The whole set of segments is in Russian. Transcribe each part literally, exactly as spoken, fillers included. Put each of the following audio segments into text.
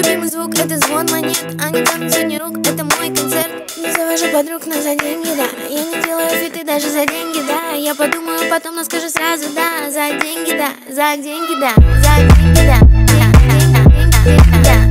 любимый звук — это звон монет, а не танцуй рук, это мой концерт. Не завожу подруг, но за деньги, да. Я не делаю фиты даже за деньги, да. Я подумаю потом, но скажу сразу, да. За деньги, да, за деньги, да, за деньги, да, деньги, да.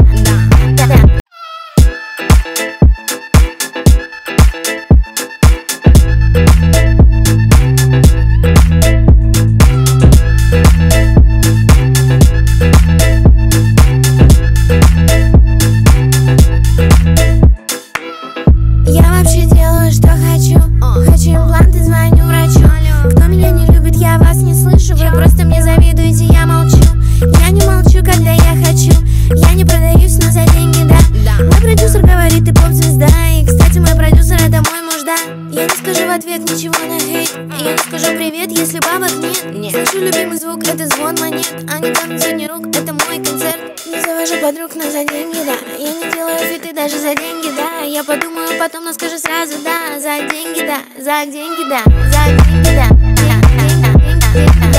Я вообще делаю, что хочу. Хочу импланты, звоню врачу. Кто меня не любит, я вас не слышу. Вы просто мне завидуете, я молчу. Я не молчу, когда я хочу. Я не продаюсь, но за деньги, да. Мой продюсер говорит, ты поп-звезда. И, кстати, мой продюсер — это мой муж, да. Я не скажу в ответ ничего на хейт. Я не скажу привет, если бабок нет. Слышу любимый звук — это звон монет, а не танцуй рук, это мой концерт. Не завожу подруг, но за деньги, да. Я не делаю фиты даже за деньги, да. Я подумаю потом, но скажу сразу, да. За деньги, да, за деньги, да, за деньги, да.